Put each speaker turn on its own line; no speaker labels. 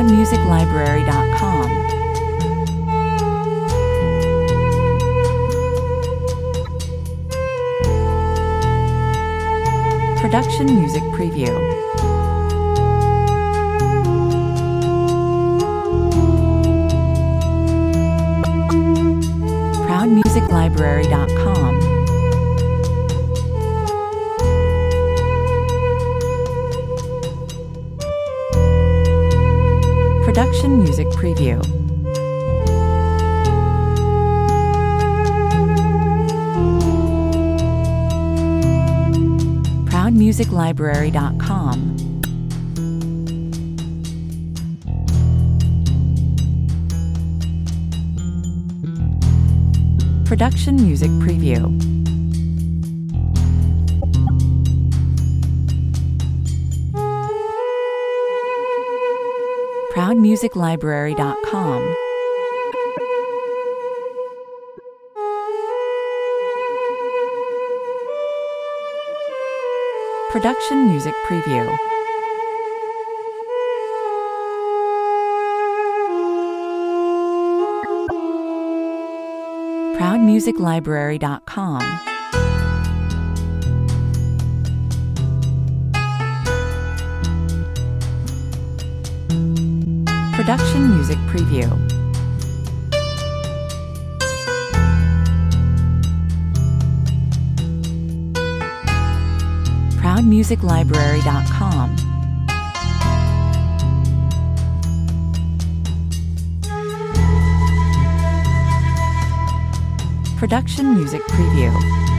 ProudMusicLibrary.com. Production Music Preview. ProudMusicLibrary.com. Production Music Preview. ProudMusicLibrary.com. Production Music Preview. ProudMusicLibrary.com. Production Music Preview. ProudMusicLibrary.com. Production Music Preview. ProudMusicLibrary.com. Production Music Preview.